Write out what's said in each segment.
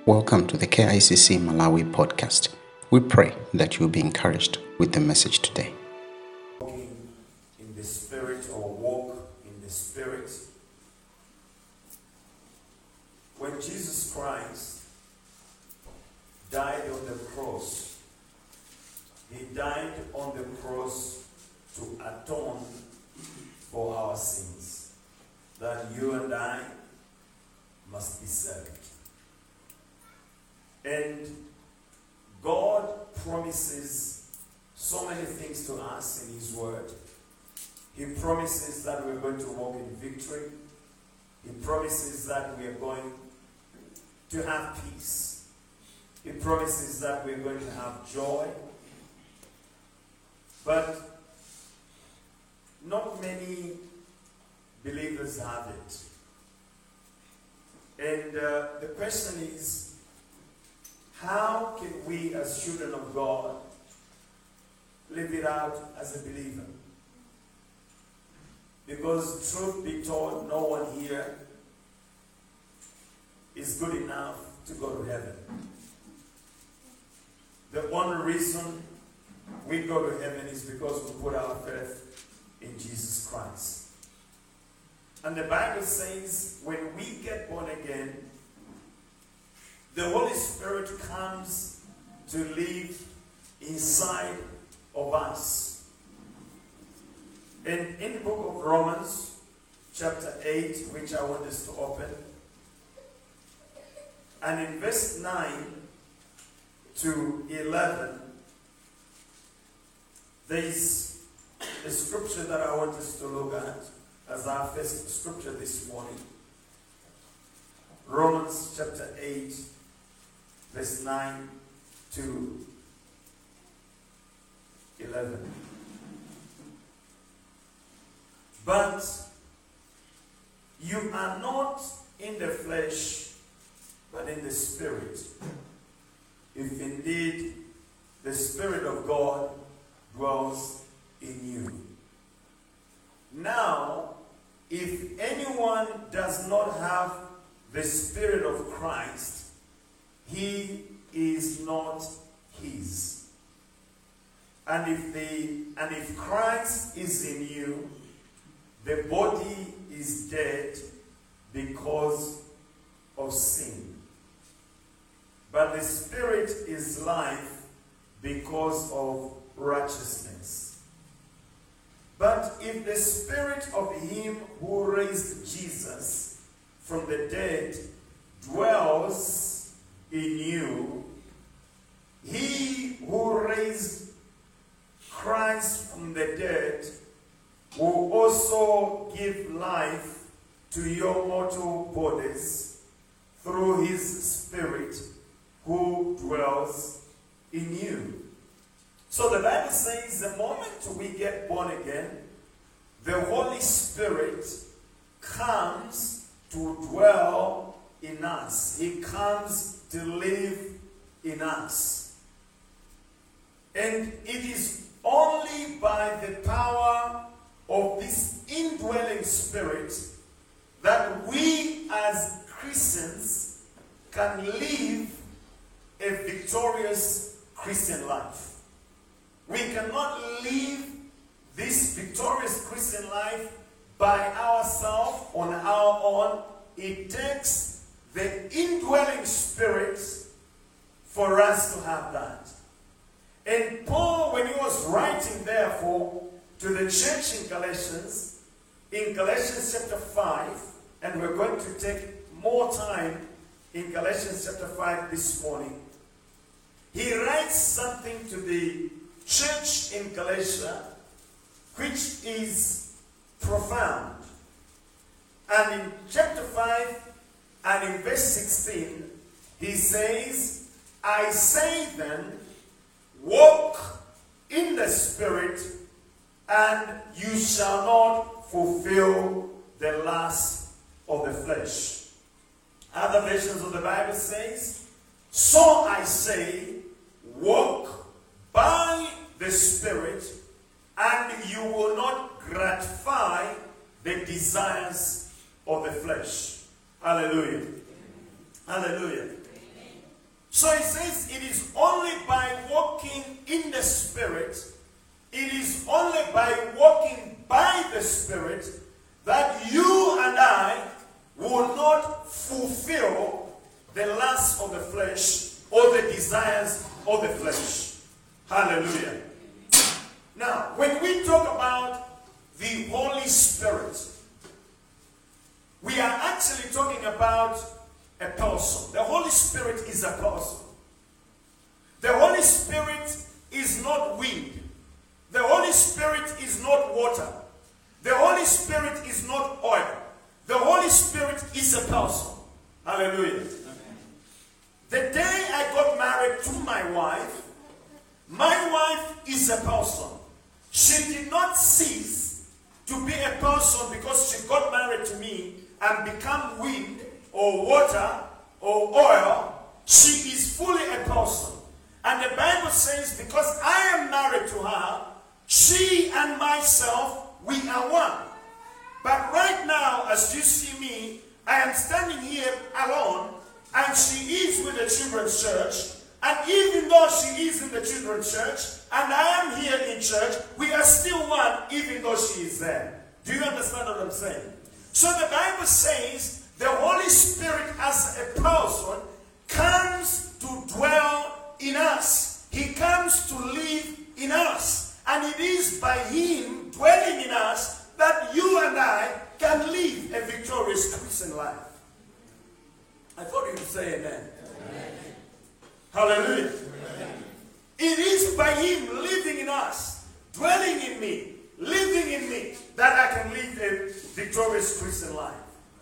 Welcome to the KICC Malawi podcast. We pray that you will be encouraged with the message today. Walking in the Spirit, or walk in the Spirit. When Jesus Christ died on the cross, He died on the cross to atone for our sins, that you and I must be saved. And God promises so many things to us in His Word. He promises that we're going to walk in victory. He promises that we are going to have peace. He promises that we're going to have joy. But not many believers have it. And the question is, how can we as children of God live it out as a believer? Because truth be told, no one here is good enough to go to heaven. The only reason we go to heaven is because we put our faith in Jesus Christ. And the Bible says when we get born again, the Holy Spirit comes to live inside of us. And in the book of Romans, chapter 8, which I want us to open, and in verse 9 to 11, there is a scripture that I want us to look at as our first scripture this morning. Romans chapter 8, verse 9 to 11. But you are not in the flesh, but in the Spirit, if indeed the Spirit of God dwells in you. Now, if anyone does not have the Spirit of Christ, he is not his. And if Christ is in you, the body is dead because of sin. But the Spirit is life because of righteousness. But if the Spirit of Him who raised Jesus from the dead dwells in you, He who raised Christ from the dead will also give life to your mortal bodies through His Spirit who dwells in you. So the Bible says the moment we get born again, the Holy Spirit comes to dwell in us. He comes to live in us. And it is only by the power of this indwelling Spirit that we as Christians can live a victorious Christian life. We cannot live this victorious Christian life by ourselves, on our own. It takes the indwelling Spirit for us to have that. And Paul, when he was writing therefore to the church in Galatians chapter 5, and we're going to take more time in Galatians chapter 5 this morning, he writes something to the church in Galatia which is profound. And in chapter 5 and in verse 16, he says, I say then, walk in the Spirit, and you shall not fulfill the lust of the flesh. Other versions of the Bible says, so I say, walk by the Spirit, and you will not gratify the desires of the flesh. Hallelujah. Hallelujah. So he says it is only by walking in the Spirit, it is only by walking by the Spirit that you and I will not fulfill the lust of the flesh or the desires of the flesh. Hallelujah. Now, when we talk about the Holy Spirit, we are actually talking about a person. The Holy Spirit is a person. The Holy Spirit is not wind. The Holy Spirit is not water. The Holy Spirit is not oil. The Holy Spirit is a person. Hallelujah. The day I got married to my wife is a person. She did not cease to be a person because she got married to me and become wind or water or oil. She is fully a person. And the Bible says because I am married to her, she and myself, we are one. But right now, as you see me, I am standing here alone, and she is with the children's church. And even though she is in the children's church, and I am here in church, we are still one, even though she is there. Do you understand what I'm saying? So the Bible says the Holy Spirit as a person comes to dwell in us. He comes to live in us. And it is by Him dwelling in us that you and I can live a victorious Christian life. I thought you would say amen. Amen. Hallelujah. Amen. It is by Him living in us, dwelling in me, living in me, that I can live a victorious Christian life.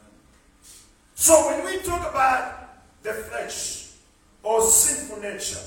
So when we talk about the flesh or sinful nature,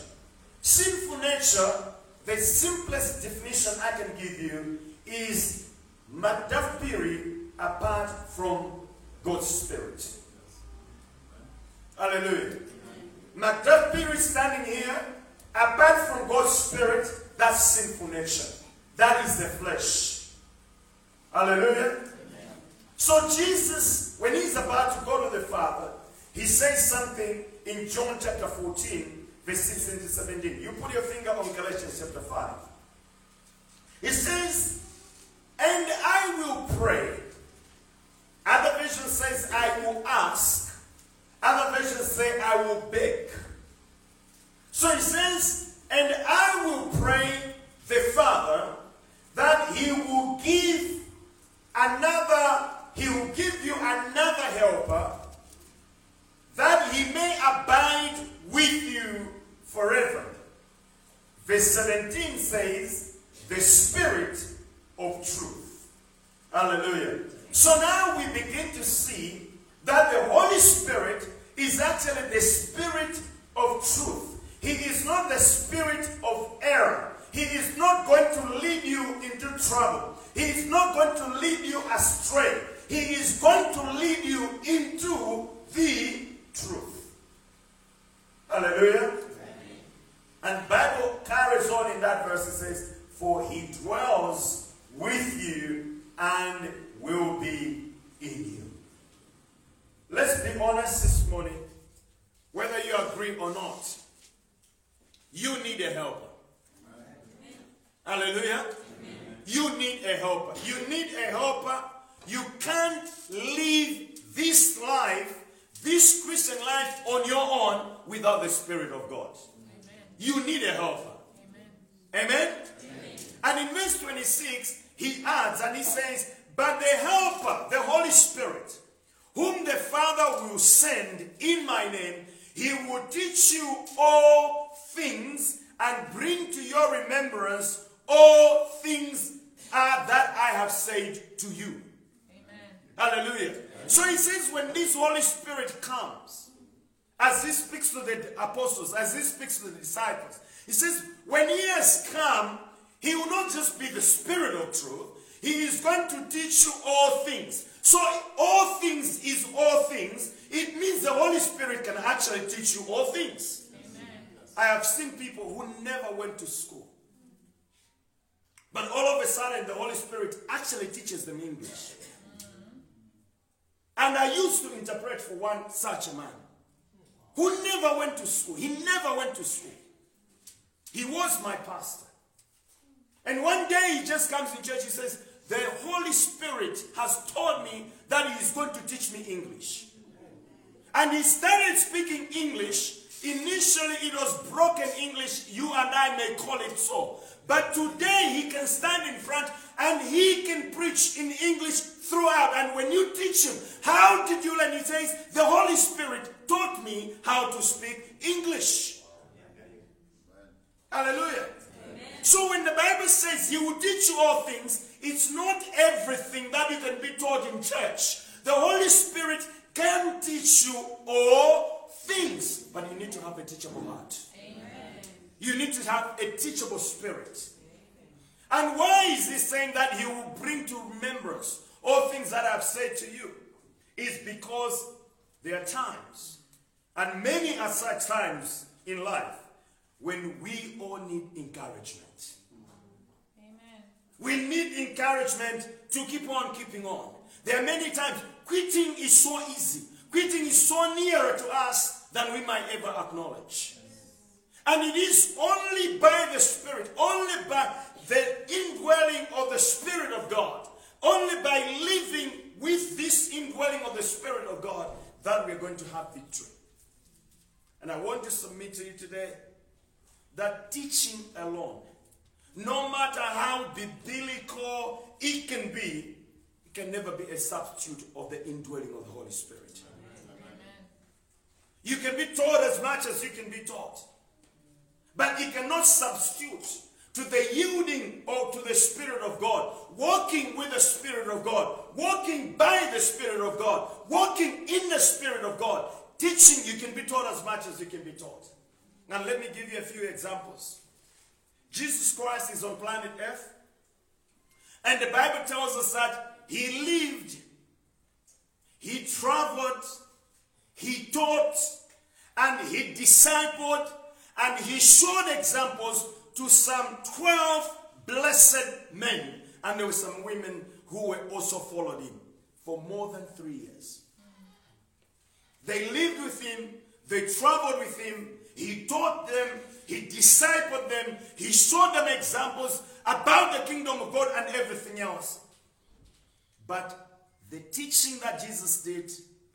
the simplest definition I can give you is madafpiri apart from God's Spirit. Hallelujah. Madafpiri standing here, apart from God's Spirit, that's sinful nature. That is the flesh. Hallelujah. So Jesus, when He's about to go to the Father, He says something in John chapter 14, verse 16 to 17. You put your finger on Galatians chapter 5. It says, and I will pray. Other version says, I will ask. Other versions say, I will beg. So He says, and I will pray the Father that He will give you another helper, that He may abide with you forever. Verse 17 says, the Spirit of truth. Hallelujah. So now we begin to see that the Holy Spirit is actually the Spirit of truth. He is not the spirit of error. He is not going to lead you into trouble. He is not going to lead you astray. He is going to lead you into the truth. Hallelujah. And Bible carries on in that verse. It says, for He dwells with you and will be in you. Let's be honest this morning. Whether you agree or not, you need a helper. Hallelujah. You need a helper. You need a helper. You can't live this life, this Christian life on your own without the Spirit of God. Amen. You need a helper. Amen. Amen? Amen. And in verse 26, he adds and he says, but the helper, the Holy Spirit, whom the Father will send in my name, He will teach you all things and bring to your remembrance all things that I have said to you. Amen. Hallelujah. Amen. So He says when this Holy Spirit comes, as He speaks to the apostles, as He speaks to the disciples, He says when He has come, He will not just be the Spirit of truth. He is going to teach you all things. So all things is all things. It means the Holy Spirit can actually teach you all things. Amen. I have seen people who never went to school. But all of a sudden the Holy Spirit actually teaches them English. And I used to interpret for one such a man who never went went to school. He never went to school. He was my pastor. And one day he just comes in church, he says, the Holy Spirit has told me that he is going to teach me English. And he started speaking English. Initially it was broken English, you and I may call it so. But today he can stand in front and he can preach in English throughout. And when you teach him, how did you learn? He says, the Holy Spirit taught me how to speak English. Hallelujah. Amen. So when the Bible says he will teach you all things, it's not everything that you can be taught in church. The Holy Spirit can teach you all things, but you need to have a teachable heart. Amen. You need to have a teachable spirit. Amen. And why is he saying that he will bring to remembrance all things that I've said to you? Is because there are times, and many are such times in life, when we all need encouragement. Amen. We need encouragement to keep on keeping on. There are many times quitting is so easy. Quitting is so nearer to us than we might ever acknowledge. And it is only by the Spirit, only by the indwelling of the Spirit of God, only by living with this indwelling of the Spirit of God, that we're going to have victory. And I want to submit to you today that teaching alone, no matter how biblical it can be, it can never be a substitute of the indwelling of the Holy Spirit. Amen. You can be taught as much as you can be taught, but it cannot substitute to the yielding or to the Spirit of God, walking with the Spirit of God, walking by the Spirit of God, walking in the Spirit of God. Teaching, you can be taught as much as you can be taught. Now let me give you a few examples. Jesus Christ is on planet Earth, and the Bible tells us that he lived, he traveled, he taught, and he discipled, and he showed examples to some 12 blessed men. And there were some women who were also followed him for more than 3 years. They lived with him, they traveled with him, he taught them, he discipled them, he showed them examples about the kingdom of God and everything else. But the teaching that Jesus did,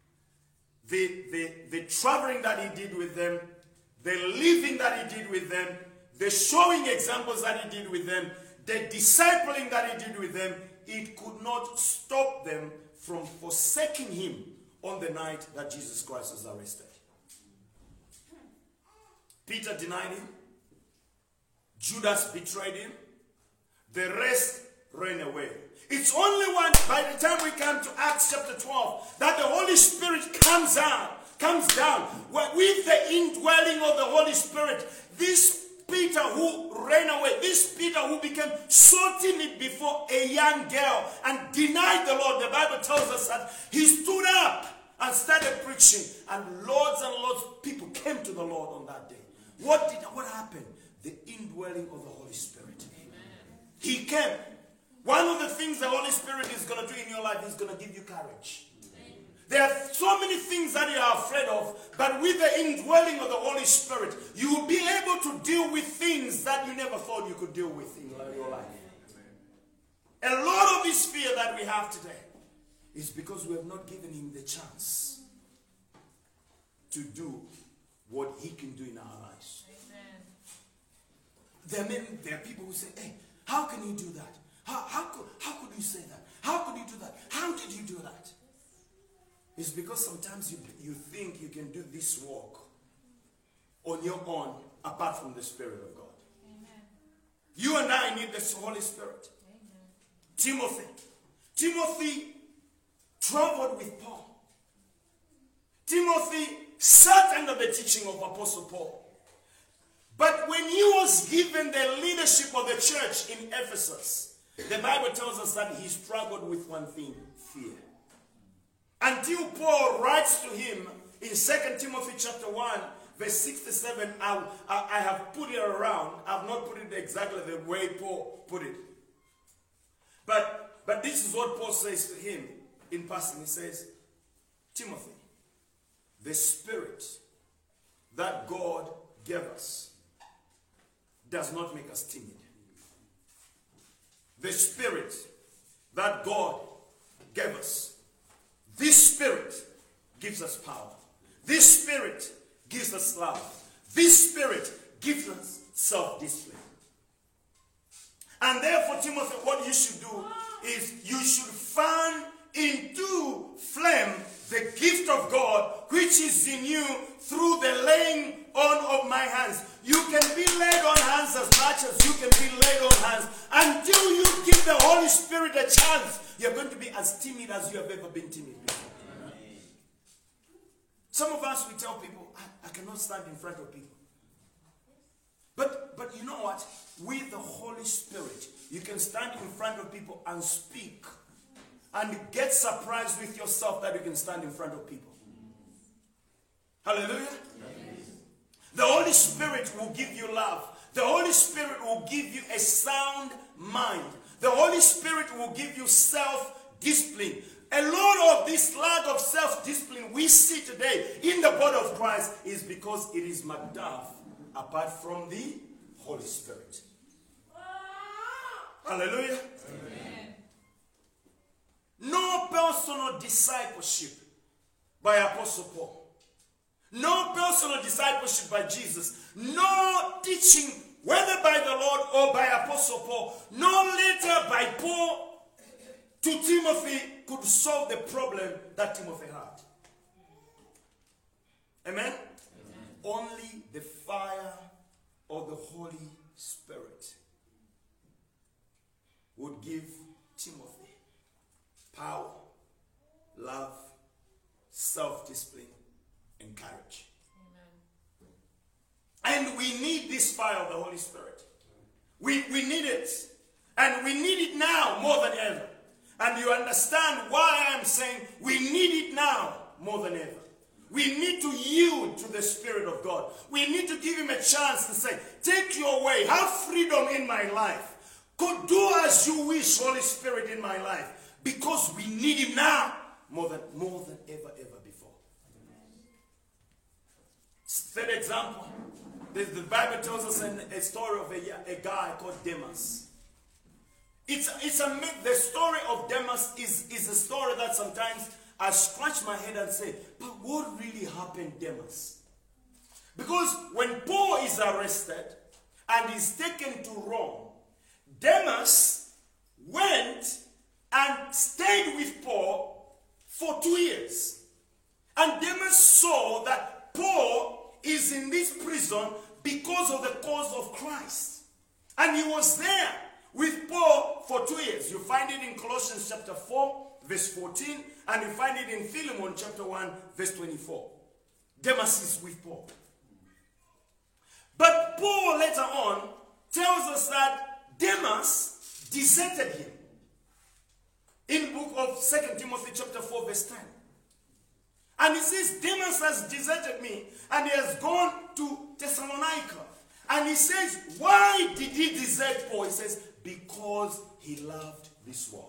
the traveling that he did with them, the living that he did with them, the showing examples that he did with them, the discipling that he did with them, it could not stop them from forsaking him on the night that Jesus Christ was arrested. Peter denied him. Judas betrayed him. The rest ran away. It's only by the time we come to Acts chapter 12, that the Holy Spirit comes down with the indwelling of the Holy Spirit. This Peter who ran away, this Peter who became so timid before a young girl and denied the Lord, the Bible tells us that he stood up and started preaching, and loads of people came to the Lord on that day. What happened? The indwelling of the Holy Spirit. Amen. He came. One of the things the Holy Spirit is going to do in your life is going to give you courage. Amen. There are so many things that you are afraid of, but with the indwelling of the Holy Spirit, you will be able to deal with things that you never thought you could deal with in your life. Amen. A lot of this fear that we have today is because we have not given him the chance to do what he can do in our lives. Amen. There are people who say, hey, how can you do that? How could you say that? How could you do that? How did you do that? It's because sometimes you think you can do this work on your own apart from the Spirit of God. Amen. You and I need the Holy Spirit. Amen. Timothy traveled with Paul. Timothy sat under the teaching of Apostle Paul. But when he was given the leadership of the church in Ephesus, the Bible tells us that he struggled with one thing, fear. Until Paul writes to him in 2 Timothy chapter 1, verse 67, I have put it around. I have not put it exactly the way Paul put it. But this is what Paul says to him in passing. He says, Timothy, the Spirit that God gave us does not make us timid. The Spirit that God gave us, this Spirit gives us power. This Spirit gives us love. This Spirit gives us self-discipline. And therefore, Timothy, what you should do is you should fan into flame the gift of God which is in you through the laying on of my hands. You can be laid on hands as much as you can be laid on hands. Until you give the Holy Spirit a chance, you're going to be as timid as you have ever been timid before. Some of us, we tell people, I cannot stand in front of people. But you know what? With the Holy Spirit, you can stand in front of people and speak and get surprised with yourself that you can stand in front of people. Hallelujah. Yes. The Holy Spirit will give you love. The Holy Spirit will give you a sound mind. The Holy Spirit will give you self-discipline. A lot of this lack of self-discipline we see today in the body of Christ is because it is McDuff apart from the Holy Spirit. Hallelujah. Amen. No personal discipleship by Apostle Paul. No personal discipleship by Jesus. No teaching, whether by the Lord or by Apostle Paul. No letter by Paul to Timothy could solve the problem that Timothy had. Amen? Amen. Only the fire of the Holy Spirit would give Timothy power, love, self-discipline, and courage. Amen. And we need this fire of the Holy Spirit. We need it. And we need it now more than ever. And you understand why I'm saying we need it now more than ever. We need to yield to the Spirit of God. We need to give him a chance to say, take your way, have freedom in my life. Go do as you wish, Holy Spirit, in my life. Because we need him now more than ever before. Third example, the Bible tells us a story of a guy called Demas. The story of Demas is a story that sometimes I scratch my head and say, but what really happened, Demas? Because when Paul is arrested and is taken to Rome, Demas went and stayed with Paul for 2 years. And Demas saw that Paul is in this prison because of the cause of Christ. And he was there with Paul for 2 years. You find it in Colossians chapter 4, verse 14, and you find it in Philemon chapter 1, verse 24. Demas is with Paul. But Paul later on tells us that Demas deserted him. In the book of 2 Timothy chapter 4, verse 10. And he says, Demas has deserted me and he has gone to Thessalonica. And he says, why did he desert Paul? He says, because he loved this world.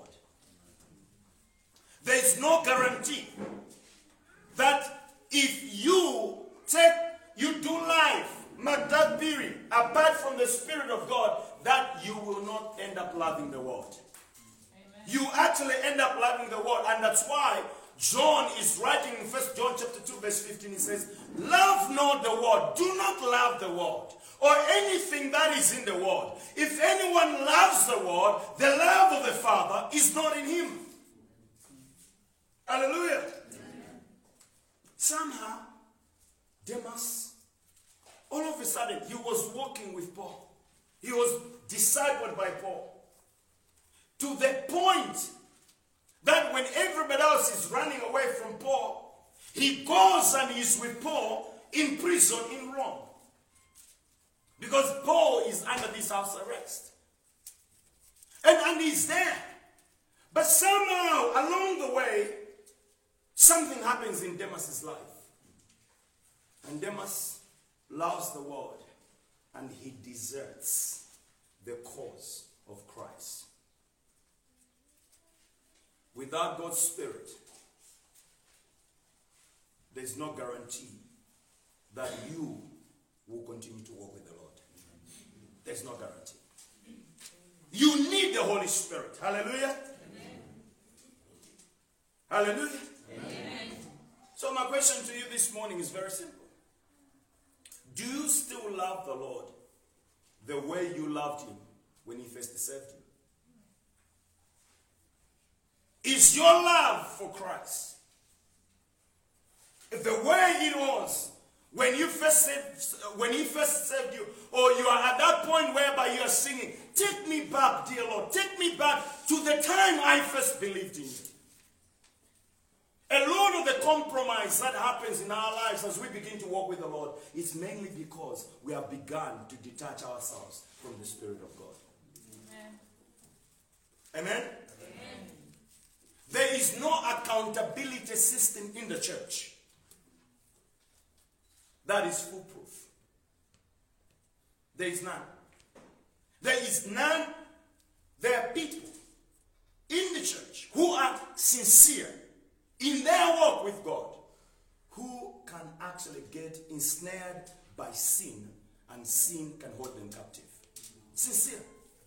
There is no guarantee that if you do life, Magdabiri, apart from the Spirit of God, that you will not end up loving the world. Amen. You actually end up loving the world, and that's why John is writing in 1 John chapter 2, verse 15, he says, love not the world, do not love the world, or anything that is in the world. If anyone loves the world, the love of the Father is not in him. Hallelujah. Amen. Somehow, Demas, all of a sudden, he was walking with Paul. He was discipled by Paul. To the point that when everybody else is running away from Paul, he goes and he's with Paul in prison in Rome. Because Paul is under this house arrest. And he's there. But somehow, along the way, something happens in Demas' life. And Demas loves the world. And he deserts the cause of Christ. Without God's Spirit, there's no guarantee that you will continue to walk with the Lord. There's no guarantee. You need the Holy Spirit. Hallelujah. Amen. Hallelujah. Amen. So my question to you this morning is very simple. Do you still love the Lord the way you loved him when he first saved you? Is your love for Christ the way it was when he first saved you, or you are at that point whereby you are singing, take me back, dear Lord, take me back to the time I first believed in you? A lot of the compromise that happens in our lives as we begin to walk with the Lord is mainly because we have begun to detach ourselves from the Spirit of God. Amen? Amen? Amen. There is no accountability system in the church that is foolproof. There is none. There is none. There are people in the church who are sincere in their walk with God, who can actually get ensnared by sin, and sin can hold them captive. Sincere.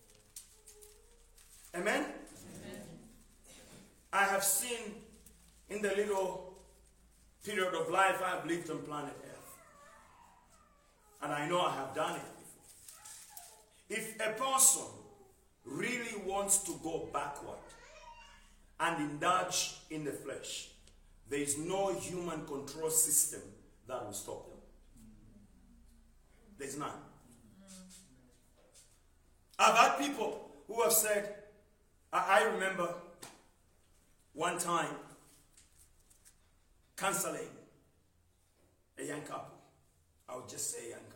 Amen? Amen. I have seen in the little period of life I have lived on planet Earth, and I know I have done it before. If a person really wants to go backward and indulge in the flesh, there is no human control system that will stop them. There's none. I've had people who have said, I remember one time counseling a young couple. I would just say a young couple.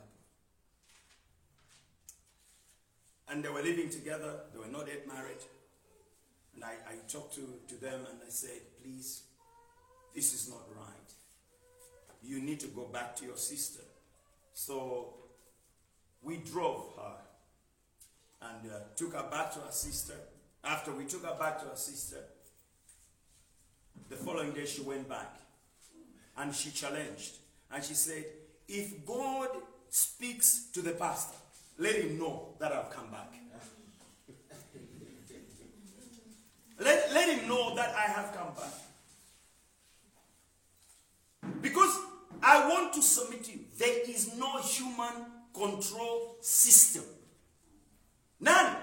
And they were living together. They were not yet married. And I talked to them and I said, please, this is not right. You need to go back to your sister. So we drove her and took her back to her sister. After we took her back to her sister, the following day she went back and she challenged. And she said, if God speaks to the pastor, let him know that I've come back. Let him know that I have come back. Because I want to submit to you, there is no human control system. None.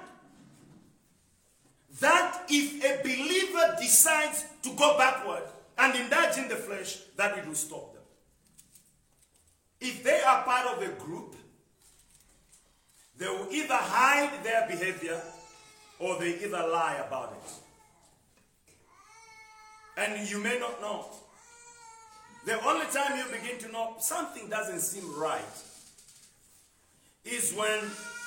That if a believer decides to go backward and indulge in the flesh, that it will stop them. If they are part of a group, they will either hide their behavior or they either lie about it. And you may not know. The only time you begin to know something doesn't seem right is when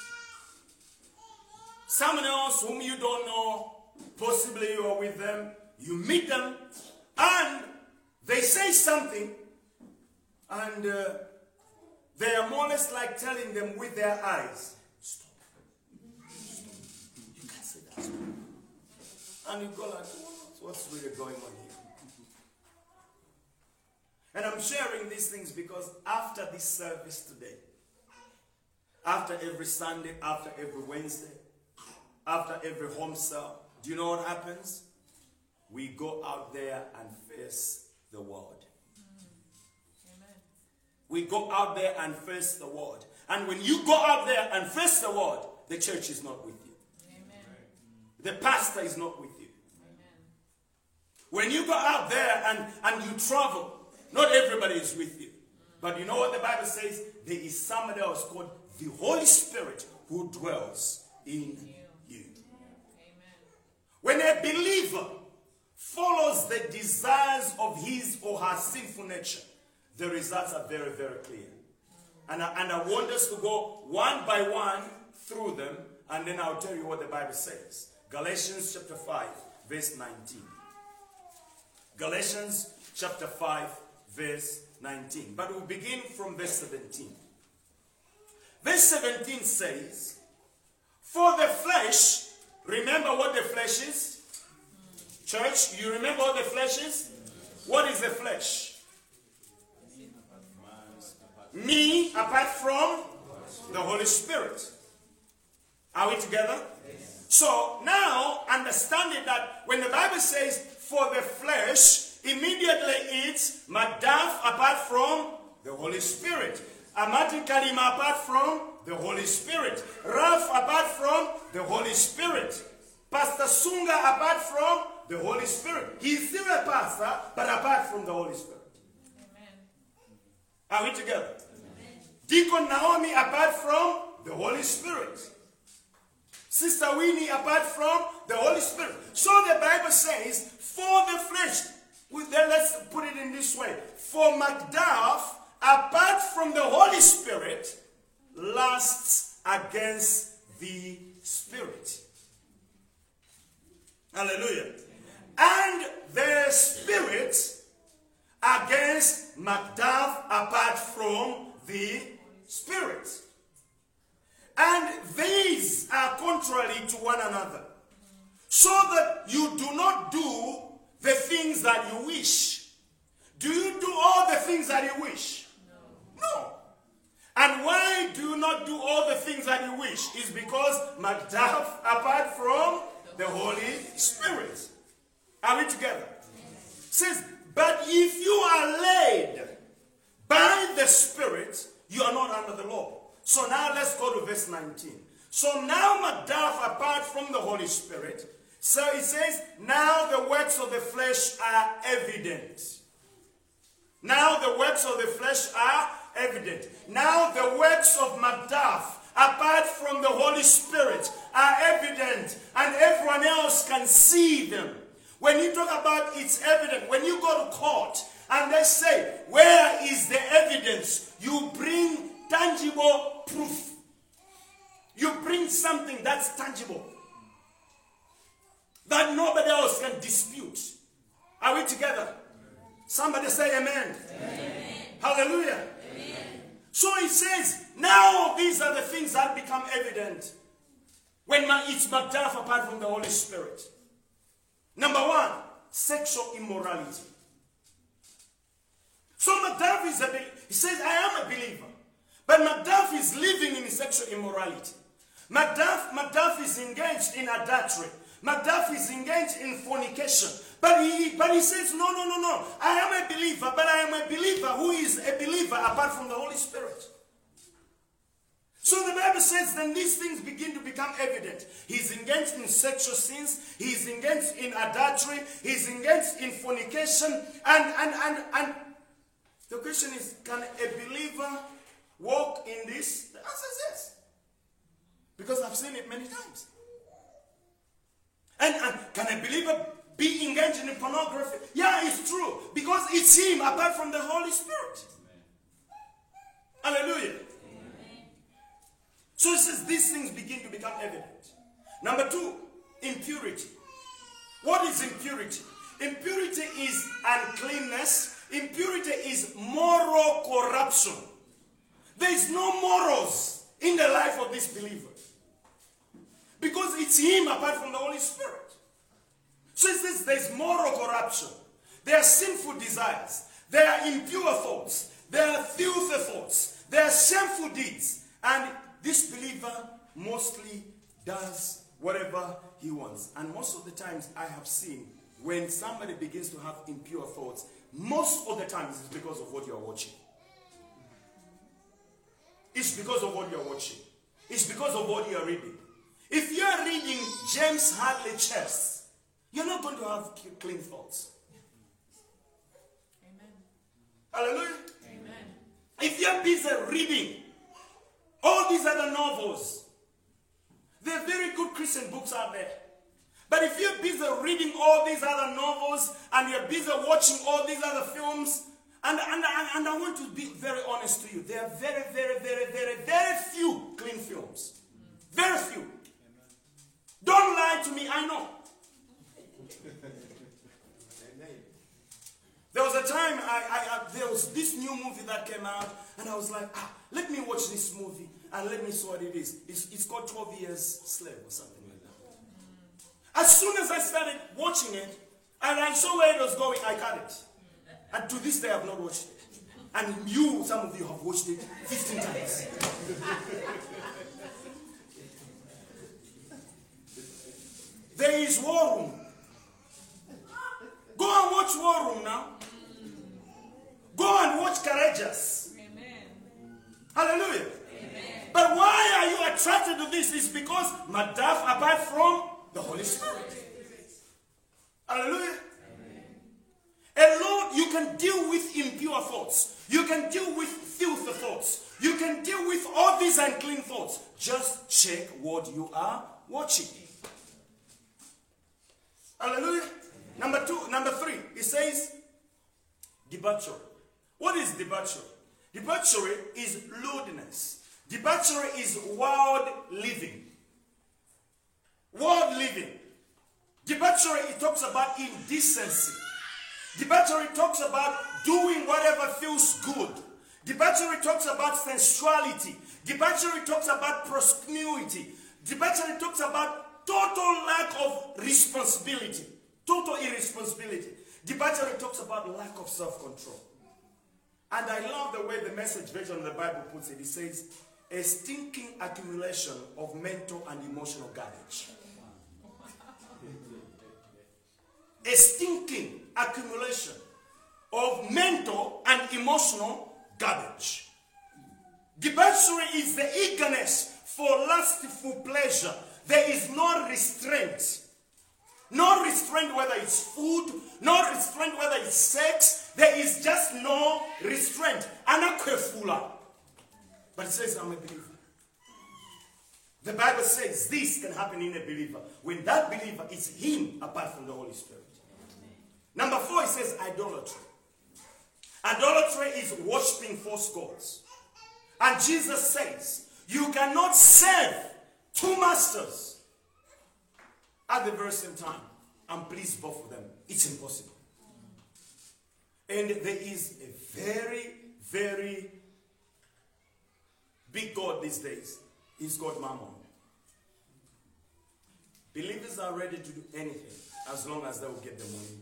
someone else whom you don't know, possibly you are with them, you meet them, and they say something, and they are more or less like telling them with their eyes, stop. You can't say that. And you go like, what's really going on here? And I'm sharing these things because after this service today, after every Sunday, after every Wednesday, after every home cell, do you know what happens? We go out there and face the world. Amen. We go out there and face the world. And when you go out there and face the world, the church is not with you. Amen. The pastor is not with you. Amen. When you go out there and you travel, not everybody is with you. But you know what the Bible says? There is somebody else called the Holy Spirit who dwells in you. Amen. When a believer follows the desires of his or her sinful nature, the results are very, very clear. And I want us to go one by one through them, and then I'll tell you what the Bible says. Galatians chapter 5, verse 19. Galatians chapter 5, verse 19. But we'll begin from verse 17. Verse 17 says, for the flesh, remember what the flesh is? Church, you remember what the flesh is? What is the flesh? me apart from the Holy Spirit. Are we together? Yes. So now understanding that when the Bible says for the flesh, immediately it's Magdaf apart from the Holy Spirit. Amati Kalima apart from the Holy Spirit. Ralph apart from the Holy Spirit. Pastor Sunga apart from the Holy Spirit. He's still a pastor, but apart from the Holy Spirit. Amen. Are we together? Amen. Deacon Naomi apart from the Holy Spirit. Sister Winnie apart from the Holy Spirit. So the Bible says, for the flesh, let's put it in this way. For Magdaf, apart from the Holy Spirit, lusts against the Spirit. Hallelujah. And the Spirit against Magdaf apart from the Spirit. And these are contrary to one another, so that you do not do the things that you wish. Do you do all the things that you wish? No. And why do you not do all the things that you wish? Is because Magdaf apart from the Holy Spirit. Are we together? It says, but if you are led by the Spirit, you are not under the law. So now let's go to verse 19. So now Magdaf apart from the Holy Spirit. So it says, now the works of the flesh are evident. Now the works of the flesh are evident. Now the works of Magdaf apart from the Holy Spirit are evident, and everyone else can see them. When you talk about it's evident, when you go to court and they say, where is the evidence? You bring tangible proof. You bring something that's tangible, that nobody else can dispute. Are we together? Somebody say amen. Amen. Hallelujah. Amen. So it says, now these are the things that become evident when it's Magdaf apart from the Holy Spirit. Number one, sexual immorality. So Magdaf he says, I am a believer. But Magdaf is living in sexual immorality. Magdaf is engaged in adultery. Magdaf is engaged in fornication. But he says, no. I am a believer, but I am a believer who is a believer apart from the Holy Spirit. So the Bible says then these things begin to become evident. He's engaged in sexual sins. He's engaged in adultery. He's engaged in fornication. And the question is, can a believer walk in this? The answer is yes. Because I've seen it many times. And can a believer be engaged in pornography? Yeah, it's true. Because it's him apart from the Holy Spirit. Amen. Hallelujah. Amen. So it says these things begin to become evident. Number two, impurity. What is impurity? Impurity is uncleanness. Impurity is moral corruption. There is no morals in the life of this believer. Because it's him apart from the Holy Spirit. So it says there's moral corruption. There are sinful desires. There are impure thoughts. There are filthy thoughts. There are shameful deeds. And this believer mostly does whatever he wants. And most of the times I have seen when somebody begins to have impure thoughts, most of the times it's because of what you are watching. It's because of what you are watching. It's because of what you are reading. If you are reading James Hadley Chess, you're not going to have clean thoughts. Amen. Hallelujah. Amen. If you're busy reading all these other novels, there are very good Christian books out there. But if you're busy reading all these other novels and you're busy watching all these other films, and I want to be very honest to you, there are very, very, very, very, very few clean films. Very few. Don't lie to me, I know. There was a time there was this new movie that came out, and I was like, let me watch this movie and let me see what it is. It's called 12 Years Slave or something like that. As soon as I started watching it, and I saw where it was going, I cut it. And to this day, I've not watched it. And some of you have watched it 15 times. There is War Room. Go and watch War Room now. Go and watch Courageous. Amen. Hallelujah. Amen. But why are you attracted to this? It's because Madaf, apart from the Holy Spirit. Hallelujah. Alone, you can deal with impure thoughts. You can deal with filthy thoughts. You can deal with all these unclean thoughts. Just check what you are watching. Hallelujah. Number 3, it says debauchery. What is debauchery? Debauchery is lewdness. Debauchery is wild living. Wild living. Debauchery, it talks about indecency. Debauchery talks about doing whatever feels good. Debauchery talks about sensuality. Debauchery talks about promiscuity. Debauchery talks about total lack of responsibility. Total irresponsibility. Debauchery talks about lack of self-control. And I love the way the Message version of the Bible puts it. It says, a stinking accumulation of mental and emotional garbage. A stinking accumulation of mental and emotional garbage. Debauchery is the eagerness for lustful pleasure. There is no restraint. No restraint whether it's food, no restraint whether it's sex. There is just no restraint. Anakwefula. But it says, I'm a believer. The Bible says this can happen in a believer when that believer is him apart from the Holy Spirit. Number 4, it says idolatry. Idolatry is worshiping false gods. And Jesus says, you cannot serve 2 masters at the very same time and please both of them. It's impossible. And there is a very, very big God these days. He's called Mammon. Believers are ready to do anything as long as they will get the money.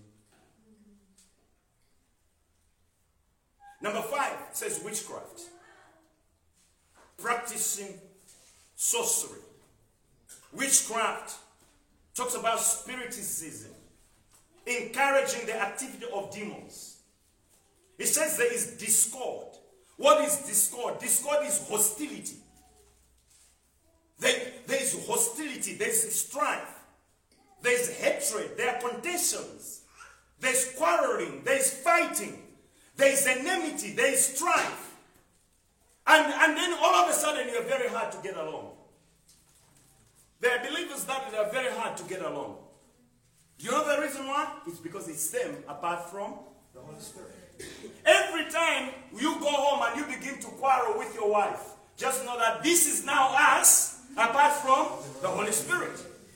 Number 5 says witchcraft. Practicing sorcery. Witchcraft talks about spiriticism, encouraging the activity of demons. It says there is discord. What is discord? Discord is hostility. There is hostility, there is strife, there is hatred, there are contentions, there is quarreling, there is fighting, there is enmity, there is strife. And then all of a sudden you are very hard to get along. There are believers that are very hard to get along. You know the reason why? It's because it's them apart from the Holy Spirit. Every time you go home and you begin to quarrel with your wife, just know that this is now us apart from the Holy Spirit.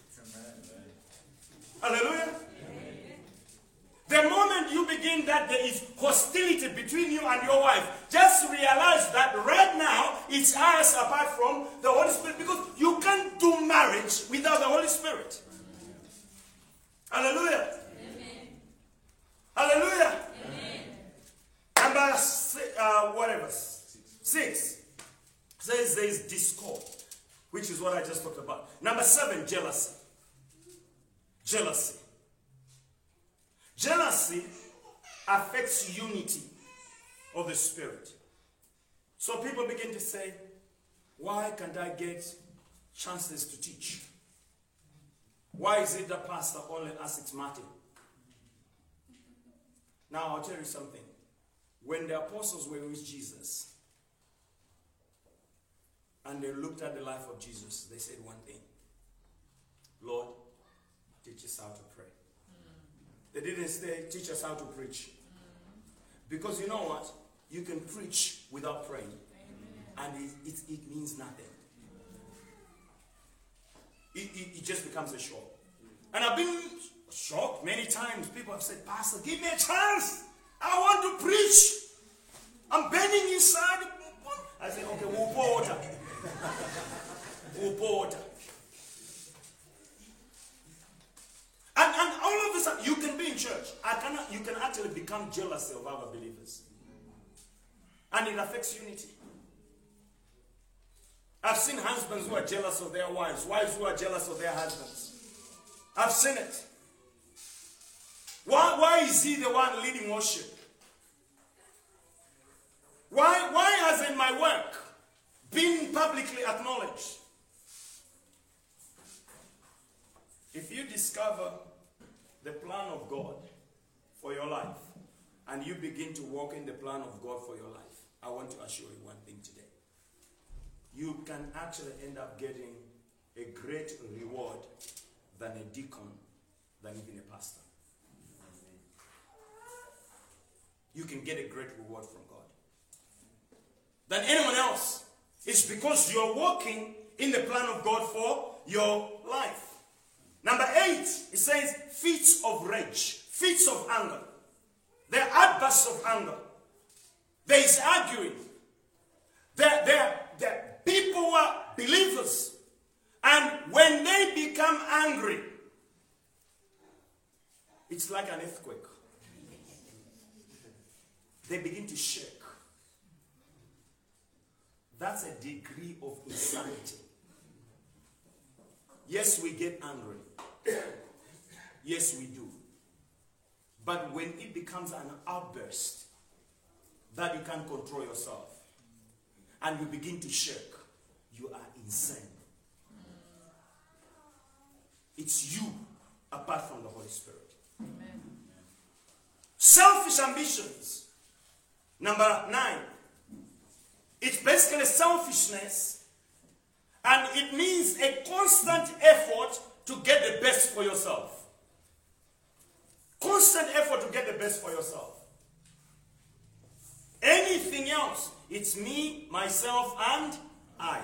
Hallelujah. The moment you begin that there is hostility between you and your wife, just realize that right now it's us apart from the Holy Spirit, because you can't do marriage without the Holy Spirit. Hallelujah. Amen. Hallelujah. Amen. Number 6 says there is discord, which is what I just talked about. Number 7, jealousy. Jealousy. Jealousy affects unity of the Spirit. So people begin to say, why can't I get chances to teach? Why is it the pastor only asks Martin? Now I'll tell you something. When the apostles were with Jesus and they looked at the life of Jesus, they said one thing: Lord, teach us how to pray. They didn't say, teach us how to preach. Because you know what? You can preach without praying. And it means nothing. It just becomes a show. And I've been shocked many times. People have said, Pastor, give me a chance. I want to preach. I'm burning inside. I say, okay, we'll pour water. We'll pour water. And all of a sudden, you can be in church. You can actually become jealous of other believers. and it affects unity. I've seen husbands who are jealous of their wives, wives who are jealous of their husbands. I've seen it. Why is he the one leading worship? Why hasn't my work been publicly acknowledged? If you discover the plan of God for your life and you begin to walk in the plan of God for your life, I want to assure you one thing today. You can actually end up getting a great reward than a deacon, than even a pastor. You can get a great reward from God than anyone else. It's because you're walking in the plan of God for your life. Number 8, it says fits of rage, fits of anger. There are outbursts of anger. There is arguing. There are people who are believers, and when they become angry, it's like an earthquake. They begin to shake. That's a degree of insanity. Yes, we get angry. Yes, we do. But when it becomes an outburst that you can't control yourself and you begin to shake, you are insane. It's you apart from the Holy Spirit. Amen. Selfish ambitions. Number 9. It's basically selfishness, and it means a constant effort to get the best for yourself. Constant effort to get the best for yourself. Anything else, it's me, myself, and I.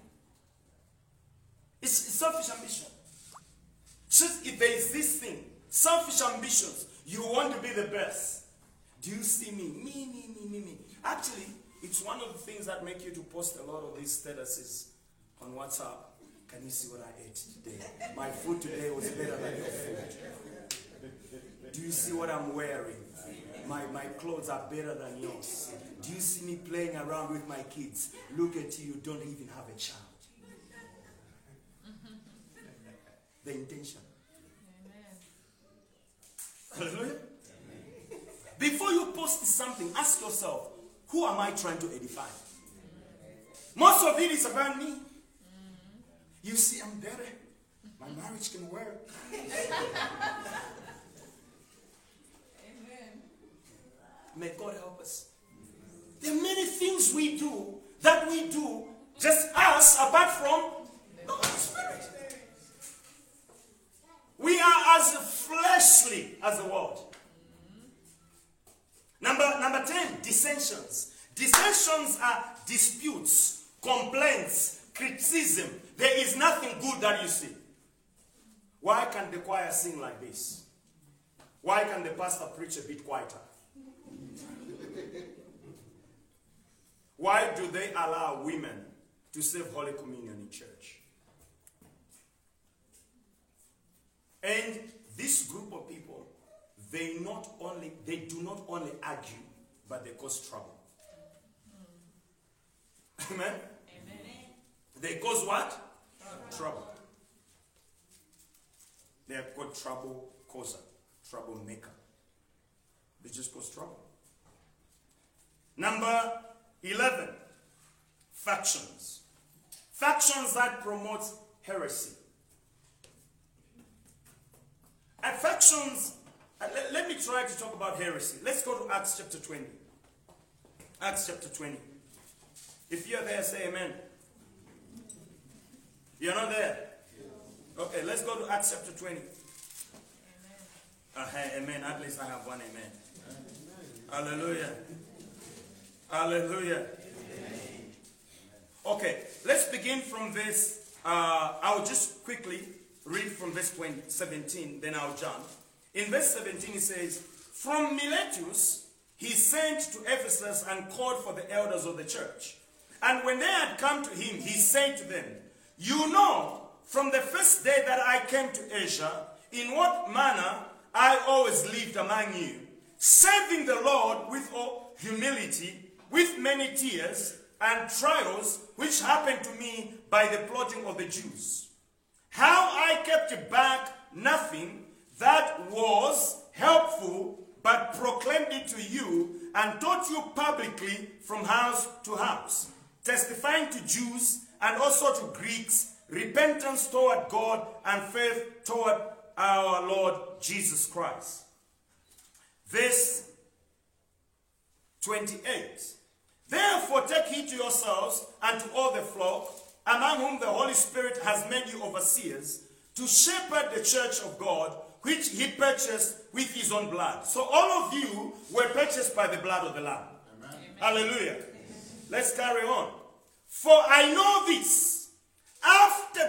It's selfish ambition. So if there is this thing, selfish ambitions, you want to be the best. Do you see me? Me. Actually, it's one of the things that make you to post a lot of these statuses on WhatsApp. Can you see what I ate today? My food today was better than your food. Do you see what I'm wearing? My clothes are better than yours. Do you see me playing around with my kids? Look at you don't even have a child. The intention. Amen. Hallelujah. Before you post something, ask yourself, who am I trying to edify? Most of it is about me. You see, I'm better. My marriage can work. Amen. May God help us. There are many things we do that we do just us apart from the Holy Spirit. We are as fleshly as the world. Number 10, dissensions. Dissensions are disputes, complaints, criticism. There is nothing good that you see. Why can't the choir sing like this? Why can't the pastor preach a bit quieter? Why do they allow women to serve Holy Communion in church? And this group of people, they do not only argue, but they cause trouble. Amen? Amen. They cause what? Trouble. They are called trouble causer, troublemaker. They just cause trouble. Number 11, factions. Factions that promote heresy. And factions, let me try to talk about heresy. Let's go to Acts chapter 20. Acts chapter 20. If you're there, say amen. You're not there? Okay, let's go to Acts chapter 20. Amen. At least I have one amen. Hallelujah. Hallelujah. Okay, let's begin from this. I'll just quickly read from verse 17, then I'll jump. In verse 17 it says, from Miletus he sent to Ephesus and called for the elders of the church. And when they had come to him, he said to them, you know, from the first day that I came to Asia, in what manner I always lived among you, serving the Lord with all humility with many tears and trials which happened to me by the plotting of the Jews. How I kept back nothing that was helpful, but proclaimed it to you and taught you publicly from house to house, testifying to Jews and also to Greeks repentance toward God and faith toward our Lord Jesus Christ. Verse 28. Therefore take heed to yourselves and to all the flock, among whom the Holy Spirit has made you overseers, to shepherd the church of God, which he purchased with his own blood. So all of you were purchased by the blood of the Lamb. Amen. Hallelujah. Amen. Let's carry on. For I know this, after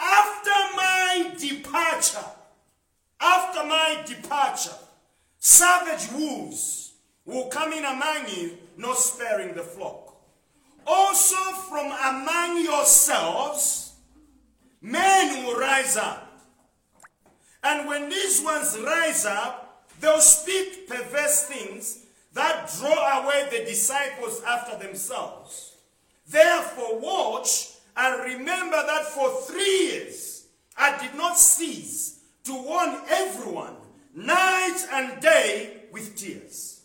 my departure, savage wolves will come in among you, not sparing the flock. Also from among yourselves, men will rise up. And when these ones rise up, they'll speak perverse things that draw away the disciples after themselves. Therefore watch and remember that for 3 years I did not cease to warn everyone, night and day, with tears.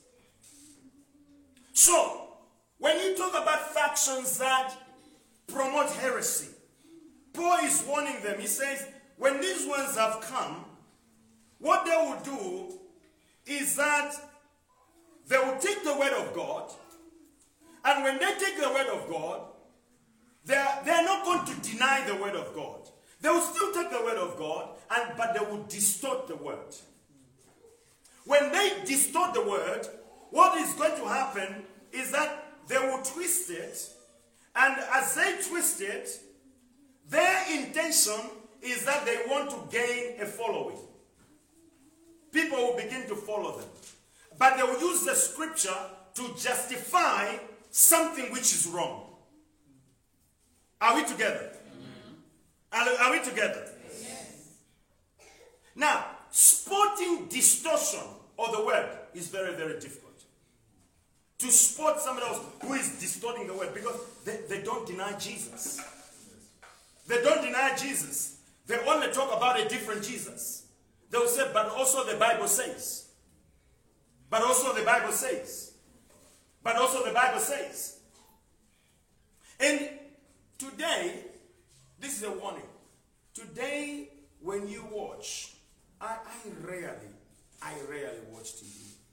So, when you talk about factions that promote heresy, Paul is warning them. He says, when these ones have come, what they will do is that they will take the word of God, and when they take the word of God, they're not going to deny the word of God. They will still take the word of God, but they will distort the word. When they distort the word, what is going to happen is that they will twist it, and as they twist it, their intention is that they want to gain a following. People will begin to follow them. But they will use the scripture to justify something which is wrong. Are we together? Are we together? Yes. Now, spotting distortion of the word is very, very difficult. To spot somebody else who is distorting the word, because they don't deny Jesus. They don't deny Jesus. They only talk about a different Jesus. They will say, but also the Bible says. But also the Bible says. But also the Bible says. And today, this is a warning. Today, when you watch, I rarely watch TV.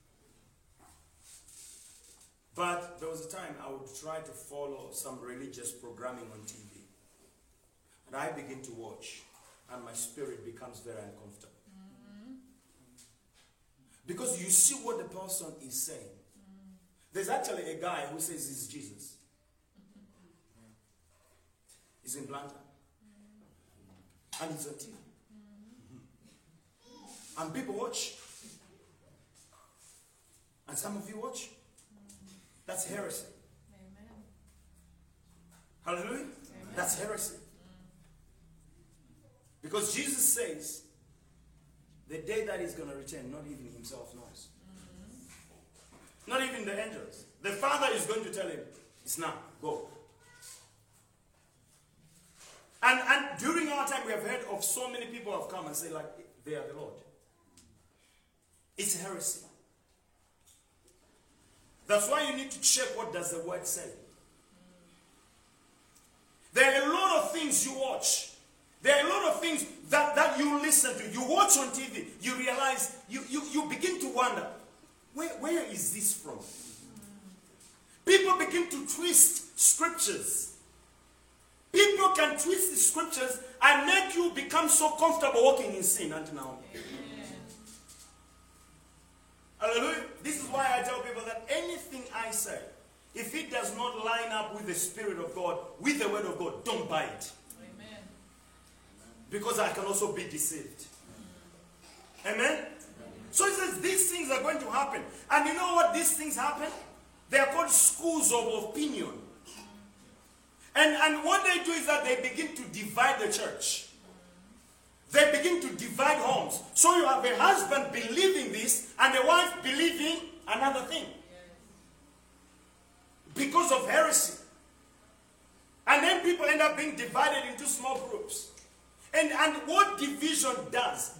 But there was a time I would try to follow some religious programming on TV. And I begin to watch, and my spirit becomes very uncomfortable. Because you see what the person is saying. There's actually a guy who says he's Jesus. He's in Blantyre. And he's on TV. And people watch. And some of you watch. That's heresy. Amen. Hallelujah. Amen. That's heresy. Because Jesus says, the day that he's going to return, not even himself knows. Not even the angels. The Father is going to tell him, it's now, go. And during our time, we have heard of so many people have come and say, like, they are the Lord. It's heresy. That's why you need to check what does the word say. There are a lot of things you watch. There are a lot of things that you listen to. You watch on TV. You realize, you begin to wonder, where is this from? People begin to twist scriptures. People can twist the scriptures and make you become so comfortable walking in sin until now. Hallelujah. This is why I tell people that anything I say, if it does not line up with the Spirit of God, with the Word of God, don't buy it. Amen. Because I can also be deceived. Amen? Amen? So it says these things are going to happen. And you know what these things happen? They are called schools of opinion. And what they do is that they begin to divide the church. They begin to divide homes. So you have a husband believing this and a wife believing another thing. because of heresy. And then people end up being divided into small groups. And what division does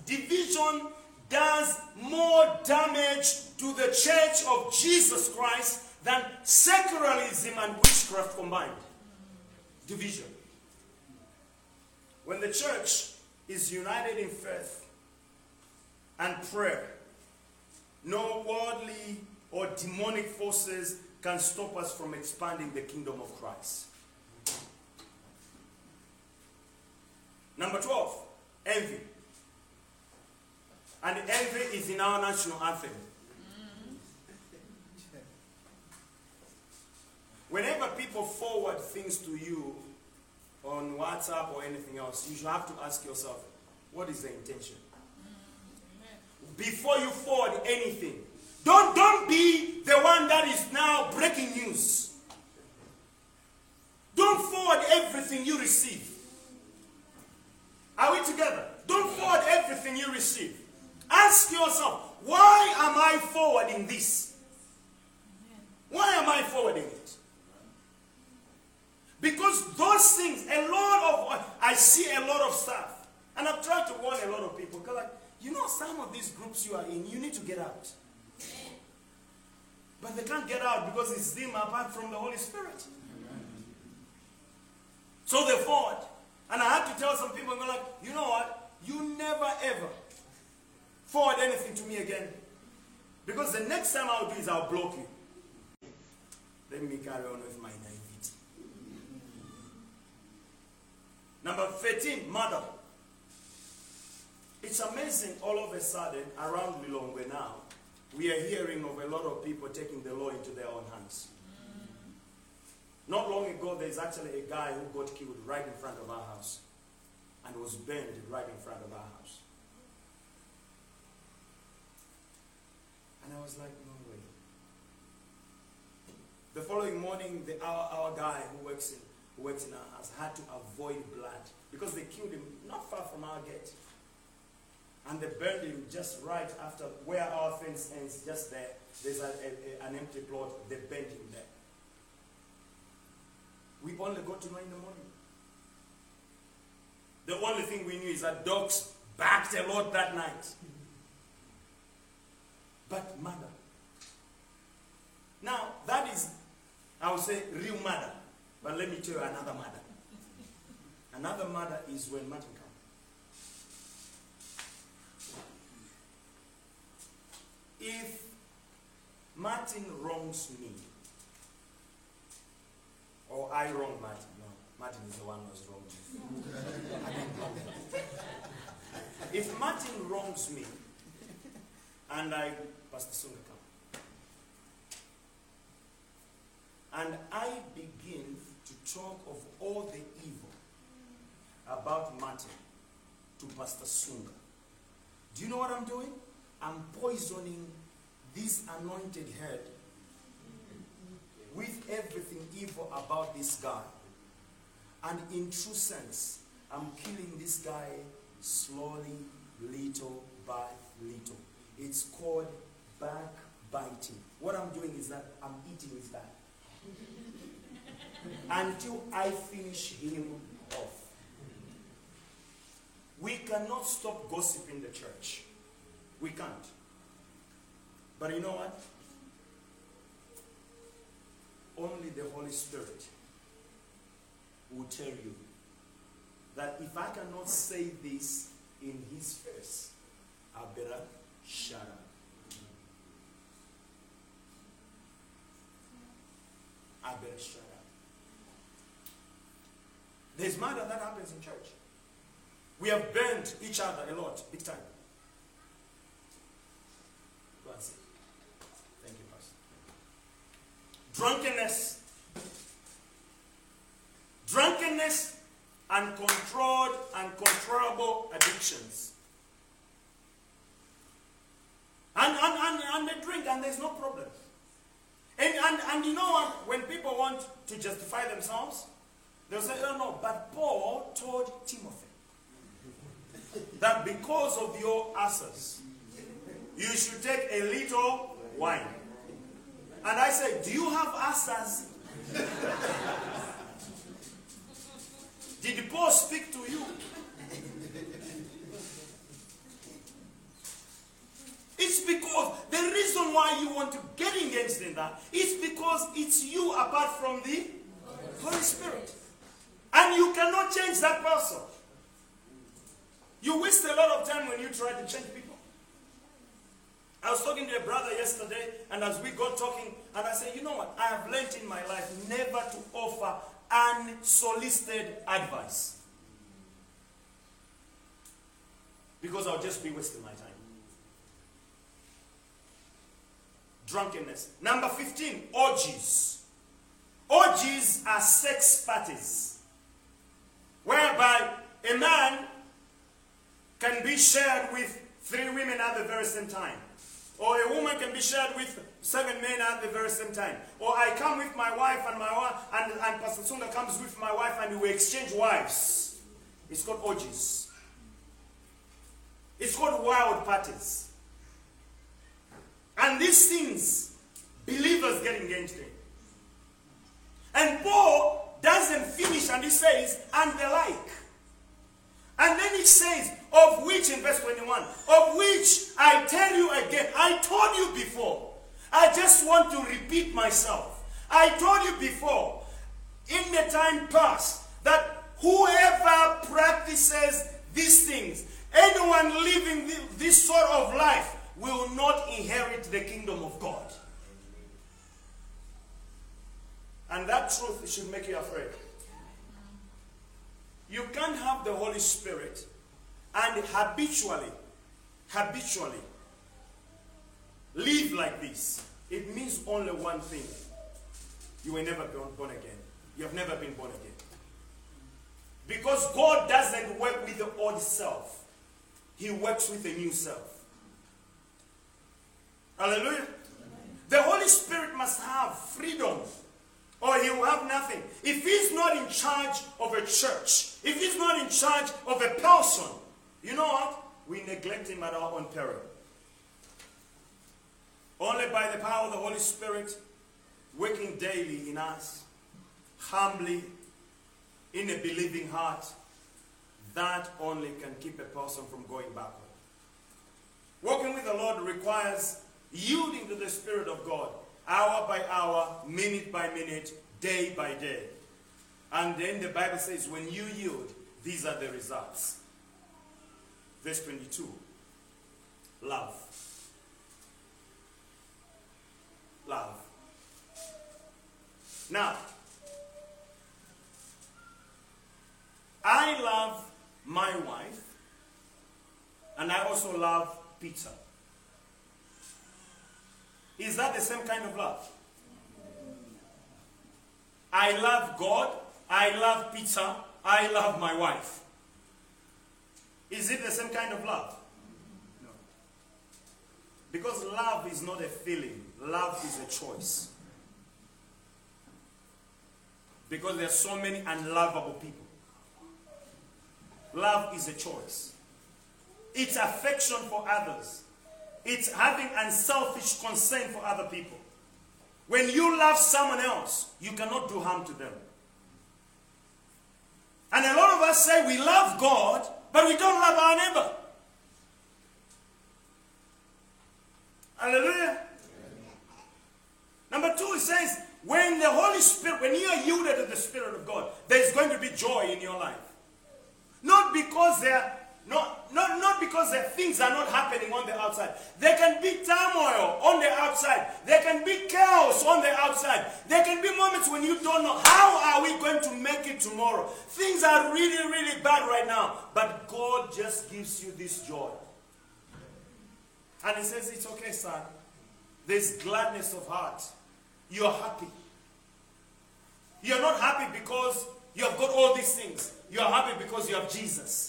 more damage to the church of Jesus Christ than secularism and witchcraft combined. Division. When the church is united in faith and prayer, no worldly or demonic forces can stop us from expanding the kingdom of Christ. Number 12, envy. And envy is in our national anthem. Whenever people forward things to you on WhatsApp or anything else, you should have to ask yourself, what is the intention? Before you forward anything, don't be the one that is now breaking news. Don't forward everything you receive. Are we together? Don't forward everything you receive. Ask yourself, why am I forwarding this? Why am I forwarding it? Because those things, I see a lot of stuff. And I've tried to warn a lot of people. Because some of these groups you are in, you need to get out. But they can't get out because it's them apart from the Holy Spirit. So they forward. And I had to tell some people, you know what? You never ever forward anything to me again. Because the next time I'll do is I'll block you. Let me carry on with my naivety. Number 13, murder. It's amazing all of a sudden around Lilongwe now, we are hearing of a lot of people taking the law into their own hands. Not long ago, there's actually a guy who got killed right in front of our house and was burned right in front of our house. And I was like, no way. The following morning, our guy who works in our house had to avoid blood because they killed him not far from our gate. And they burned him just right after where our fence ends, just there. There's an empty plot. They burned him there. We only got to know in the morning. The only thing we knew is that dogs barked a lot that night. But murder. Now, that is, I would say, real murder. But let me tell you another murder. Another murder is when Martin comes. If Martin wrongs me, or I wrong Martin, no, Martin is the one who has wronged me. I didn't wrong him. If Martin wrongs me, and Pastor Sunga come, and I begin to talk of all the evil about Martin to Pastor Sunga, do you know what I'm doing? I'm poisoning this anointed head with everything evil about this guy. And in true sense, I'm killing this guy slowly, little by little. It's called backbiting. What I'm doing is that I'm eating his back until I finish him off. We cannot stop gossiping the church. We can't. But you know what? Only the Holy Spirit will tell you that if I cannot say this in his face, I better shut up. I better shut up. There's murder that happens in church. We have burned each other a lot, big time. That's it. Thank you, Pastor. Drunkenness and controlled and controllable addictions. And they drink and there's no problem. And you know what? When people want to justify themselves, they'll say, oh no, but Paul told Timothy that because of your asses, you should take a little wine. And I said, do you have asses Did Paul speak to you? It's because the reason why you want to get engaged in that is because it's you apart from the Holy Spirit. And you cannot change that person. You waste a lot of time when you try to change people. I was talking to a brother yesterday, and as we got talking, and I said, you know what? I have learned in my life never to offer unsolicited advice. Because I'll just be wasting my time. Drunkenness. Number 15, orgies. Orgies are sex parties whereby a man can be shared with 3 women at the very same time. Or a woman can be shared with 7 men at the very same time. Or I come with my wife and and Pastor Sunga comes with my wife and we exchange wives. It's called orgies. It's called wild parties. And these things, believers get engaged in. And Paul doesn't finish and he says, and the like. And then it says, of which, in verse 21, of which I tell you again, I told you before. I just want to repeat myself. I told you before, in the time past, that whoever practices these things, anyone living this sort of life, will not inherit the kingdom of God. And that truth should make you afraid. You can't have the Holy Spirit and habitually live like this. It means only one thing. You were never born again. You have never been born again. Because God doesn't work with the old self. He works with the new self. Hallelujah. Amen. The Holy Spirit must have freedom, or he will have nothing. If he's not in charge of a church, if he's not in charge of a person, you know what? We neglect him at our own peril. Only by the power of the Holy Spirit working daily in us, humbly, in a believing heart, that only can keep a person from going backward. Walking with the Lord requires yielding to the Spirit of God, hour by hour, minute by minute, day by day. And then the Bible says, when you yield, these are the results. Verse 22, love. Love. Now, I love my wife, and I also love Peter. Is that the same kind of love? I love God, I love Peter, I love my wife. Is it the same kind of love? No. Because love is not a feeling, love is a choice. Because there are so many unlovable people. Love is a choice. It's affection for others. It's having unselfish concern for other people. When you love someone else, you cannot do harm to them. And a lot of us say we love God, but we don't love our neighbor. Hallelujah. Number 2, it says, when the Holy Spirit, when you are yielded to the Spirit of God, there's going to be joy in your life. Not because things are not happening on the outside. There can be turmoil on the outside. There can be chaos on the outside. There can be moments when you don't know, how are we going to make it tomorrow? Things are really, really bad right now. But God just gives you this joy. And he says, it's okay, son. There's gladness of heart. You're happy. You're not happy because you have got all these things. You're happy because you have Jesus.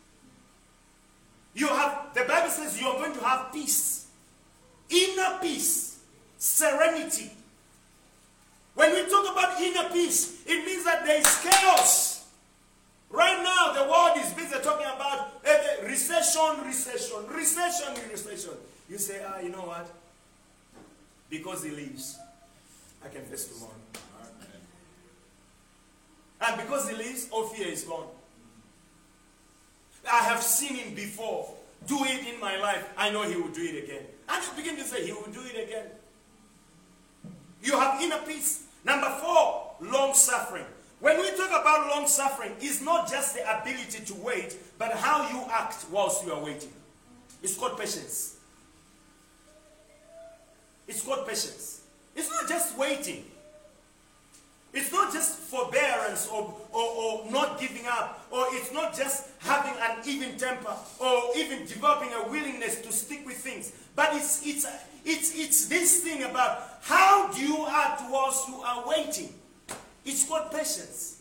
The Bible says you are going to have peace. Inner peace. Serenity. When we talk about inner peace, it means that there is chaos. Right now, the world is busy talking about recession. You say, you know what? Because he lives, I can face tomorrow. And because he lives, all fear is gone. I have seen him before. Do it in my life. I know he will do it again. And you begin to say, he will do it again. You have inner peace. Number 4, long suffering. When we talk about long suffering, it's not just the ability to wait, but how you act whilst you are waiting. It's called patience. It's called patience. It's not just waiting. It's not just forbearance or not giving up, or it's not just having an even temper or even developing a willingness to stick with things. But it's this thing about how do you act whilst you are waiting. It's called patience.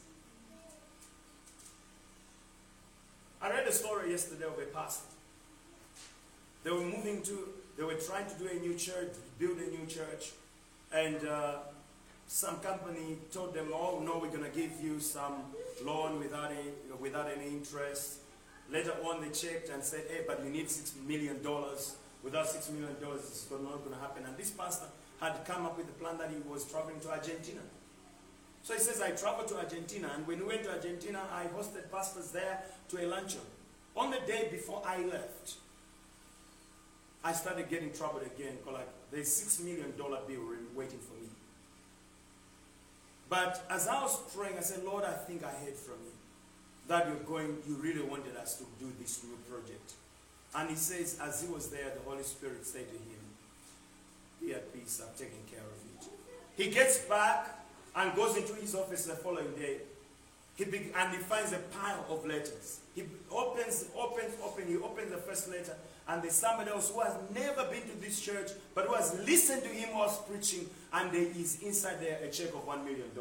I read a story yesterday of a pastor. They were trying to do a new church, build a new church, and some company told them, oh no, we're going to give you some loan without any interest. Later on they checked and said, hey, but you need $6 million. Without $6 million, it's not going to happen. And this pastor had come up with the plan that he was traveling to Argentina. So he says, I traveled to Argentina, and when we went to Argentina, I hosted pastors there to a luncheon. On the day before I left, I started getting trouble again, because like, there's $6 million bill waiting for me. But as I was praying, I said, Lord, I think I heard from you that you really wanted us to do this new project. And he says, as he was there, the Holy Spirit said to him, be at peace, I've taken care of it. He gets back and goes into his office the following day. And he finds a pile of letters. He opens the first letter, and there's somebody else who has never been to this church, but who has listened to him whilst preaching, and there is inside there a check of $1 million.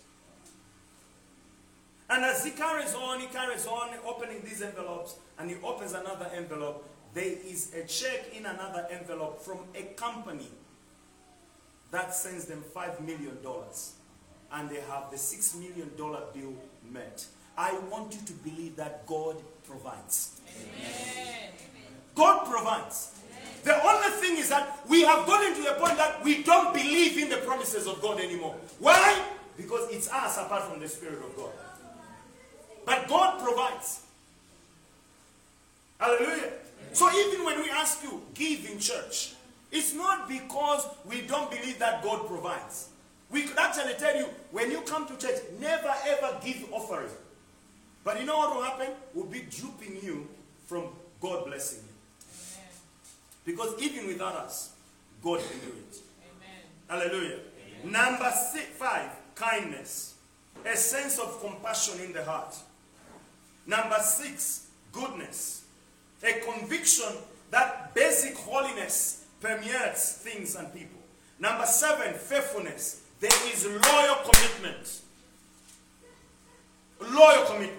And as he carries on, opening these envelopes, and he opens another envelope, there is a check in another envelope from a company that sends them $5 million. And they have the $6 million bill met. I want you to believe that God provides. Amen. God provides. Amen. The only thing is that we have gotten to the point that we don't believe in the promises of God anymore. Why? Because it's us apart from the Spirit of God. But God provides. Hallelujah. Amen. So even when we ask you, give in church, it's not because we don't believe that God provides. We could actually tell you, when you come to church, never ever give offering. But you know what will happen? We'll be duping you from God blessing you. Amen. Because even without us, God can do it. Amen. Hallelujah. Amen. Number 5, kindness. A sense of compassion in the heart. Number 6, goodness. A conviction that basic holiness permeates things and people. Number 7, faithfulness. There is loyal commitment. Loyal commitment.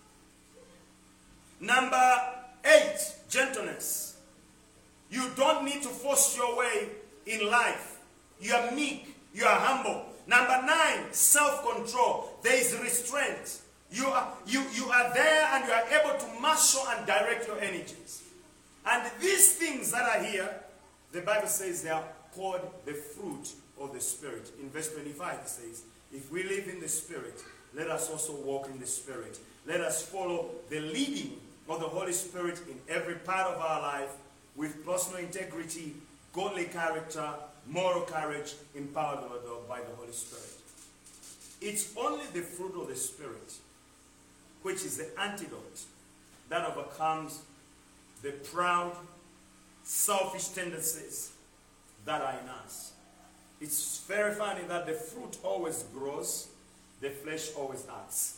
Number 8, gentleness. You don't need to force your way in life. You are meek. You are humble. Number 9, self-control. There is restraint. You are there and you are able to marshal and direct your energies. And these things that are here, the Bible says they are called the fruit of the Spirit. In verse 25 it says, if we live in the Spirit, let us also walk in the Spirit. Let us follow the leading of the Holy Spirit in every part of our life with personal integrity, godly character, moral courage, empowered by the Holy Spirit. It's only the fruit of the Spirit, which is the antidote that overcomes the proud, selfish tendencies that are in us. It's very funny that the fruit always grows, the flesh always acts.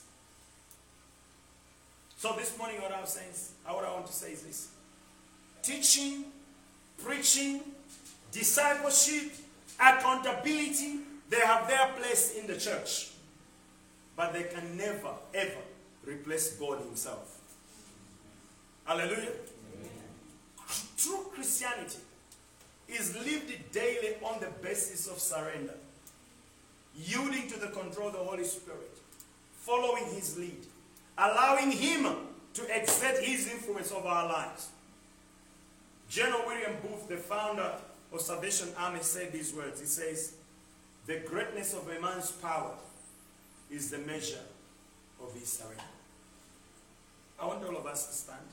So this morning what I want to say is this. Teaching, preaching, discipleship, accountability, they have their place in the church. But they can never, ever replace God himself. Hallelujah. Amen. True Christianity is lived daily on the basis of surrender, yielding to the control of the Holy Spirit, following his lead, allowing him to exert his influence over our lives. General William Booth, the founder of Salvation Army, said these words. He says, the greatness of a man's power is the measure for Vista Arena. I want all of us to stand.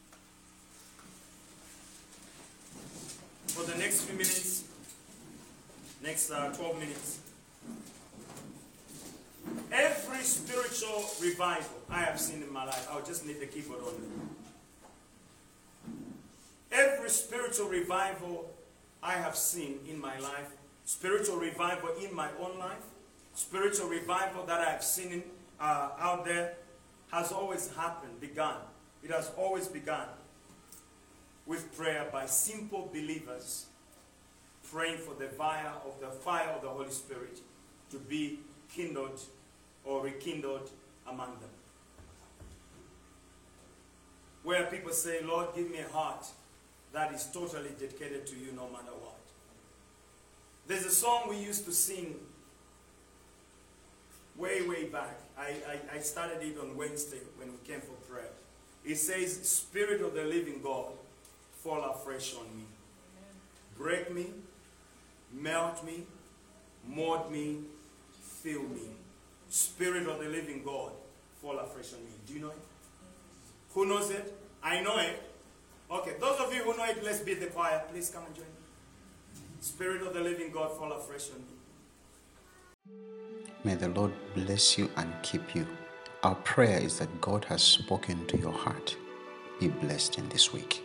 For the next few minutes, next 12 minutes, every spiritual revival I have seen in my life, I'll just need the keyboard on it. Every spiritual revival I have seen in my life, spiritual revival in my own life, spiritual revival that I have seen out there, has always begun. It has always begun with prayer by simple believers praying for the fire of the Holy Spirit to be kindled or rekindled among them. Where people say, Lord, give me a heart that is totally dedicated to you no matter what. There's a song we used to sing way back. I started it on Wednesday when we came for prayer. It says, Spirit of the living God, fall afresh on me. Break me, melt me, mold me, fill me. Spirit of the living God, fall afresh on me. Do you know it? Who knows it? I know it. Okay, those of you who know it, let's be the choir. Please come and join me. Spirit of the living God, fall afresh on me. May the Lord bless you and keep you. Our prayer is that God has spoken to your heart. Be blessed in this week.